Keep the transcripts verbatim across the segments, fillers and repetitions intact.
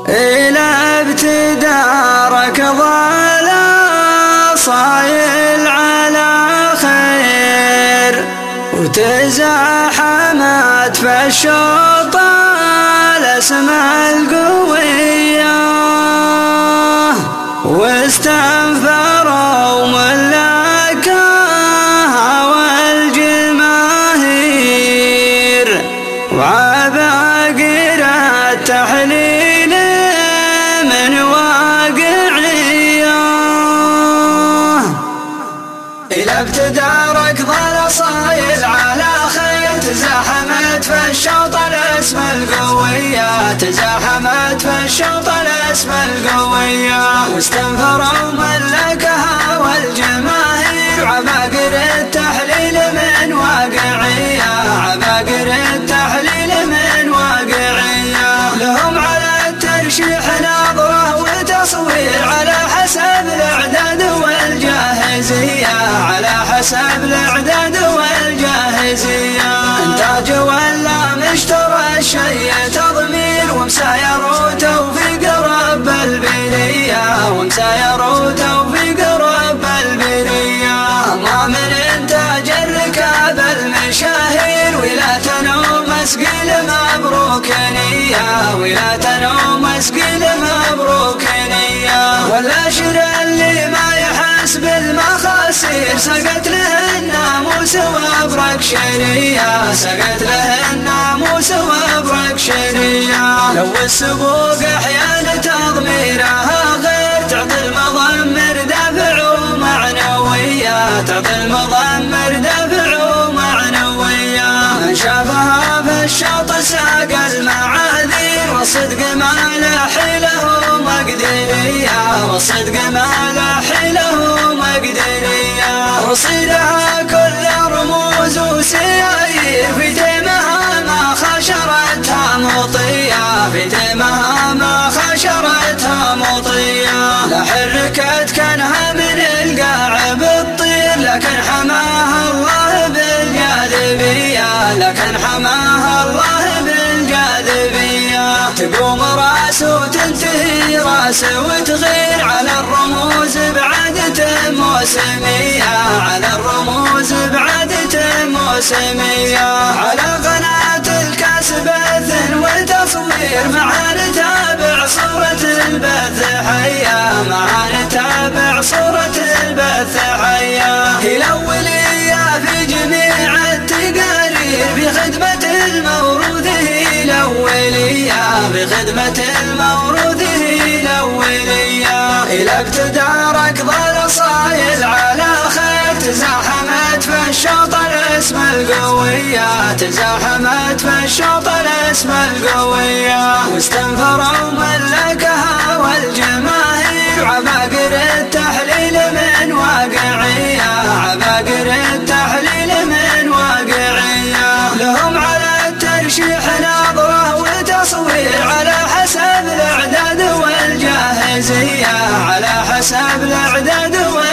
إلى ابتدارك ظل صايل على خير، وتزاحمت في الشوط الأسماء القوية، واستنفروا ملاكها والجماهير، وعباقر التحليل من واقعية. إلى ابتدارك ظل صايل على خير، تزاحمت في الشوط الأسماء القوية، تزاحمت في الشوط الأسماء القوية، واستنفروا ملكها والجماهير، عباقر التحليل من واقعية، عباقر التحليل من واقعية. لهم على الترشيح نظرة وتصوير على حسب الأعداد والجاهزية، على حسب الأعداد والجاهزية. إنتاج ولا مشترى الشيء تضمير، ومساير وتوفيق رب البرية، ومساير وتوفيق رب البرية. ما من إنتاج الركاب المشاهير، ولا تنوم مسقيل مبروك نية، ولا تنوم مسقيل مبروك نية. والأشر اللي ما يحس بالمخاسير، سقت له الناموس وابرك شرية، سقت له الناموس وابرك شرية. لو السبوق احيان تضميرها غير، تعطي المضمر دفع ومعنوية، تعطي المضمر دفع ومعنوية. من شافها في الشوط ساق المعاذير، والصدق ما له حيله ومقدرية، والصدق ما له حيله ومقدرية. رصيدها كل رموز وسيايير، في تيمها ما خشرتها مطية، في تيمها ما خشرتها مطية. لا حركت كانها من القاع بتطير، لكن حماها الله بالجاذبية، لكن حماها الله بالجاذبية. تقوم راس وتنتهي راس، وتغير على الرموز بعادة موسمية، على الرموز بعادة موسمية. على قناة الكاس بث وتصوير، مع نتابع صورة البث حية، مع نتابع صورة البث حية. هي الأولية في جميع التقارير، بخدمة الموروث هي الأولية، بخدمة الموروث هي الأولية. إلى ابتدارك ظل صايل على خير، تزاحمت في الشوط الأسماء القوية، تزاحمت في الشوط الأسماء القوية، واستنفروا ملكها والجماهير، عباقر التحليل من واقعية، عباقر التحليل من واقعية. لهم على الترشيح نظرة وتصوير على حسب الأعداد والجاهزية، على حسب الأعداد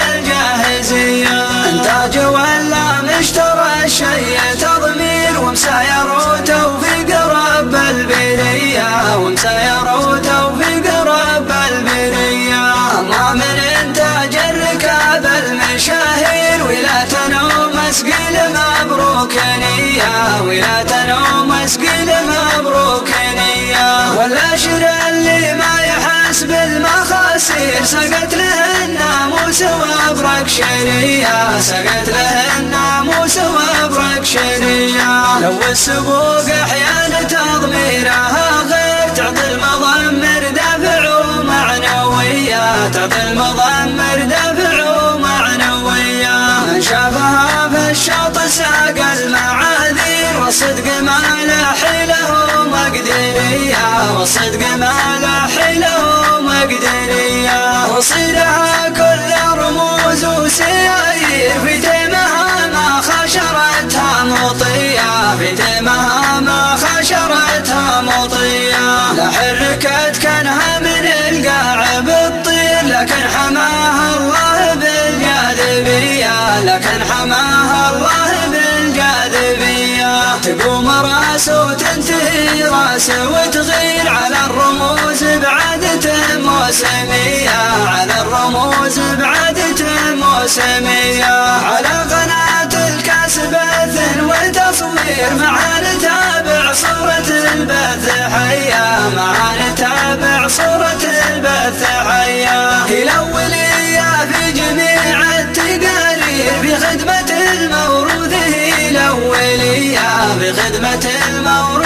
والجاهزية. إنتاج ولا مشترى الشيء تضمير، ومساير وتوفيق رب البرية، ومساير وتوفيق رب البرية. ما من إنتاج الركاب المشاهير، ولا تنوم مسقيل مبروك نية، ولا تنوم مسقيل مبروك نية. والأشر اللي ما يحس بالمخاسير، سقت له الناموس وابرك شرية، سقت له الناموس وابرك شرية. لو السبوق احيان تضميرها غير، تعطي المضمر دفع ومعنوية، تعطي المضمر دفع ومعنوية. من شافها في الشوط ساق المعاذير، والصدق ما له حيله ومقدرية، والصدق ما له حيله ومقدرية. رصيدها كل رموز وسيايير، في تيمها ما خشرتها مطية، في تيمها ما خشرتها مطية. لا حركت كانها من القاع بتطير، لكن حماها الله بالجاذبية، لكن حماها الله بالجاذبية. تقوم راس وتنتهي راس، وتغير على الرموز بعد موسمية. على قناة الكاس بث وتصوير مع نتابع صورة البث حيا، مع نتابع صورة البث حيا. هي الأولية في جميع التقارير بخدمة الموروث، هي الأولية بخدمة الموروث.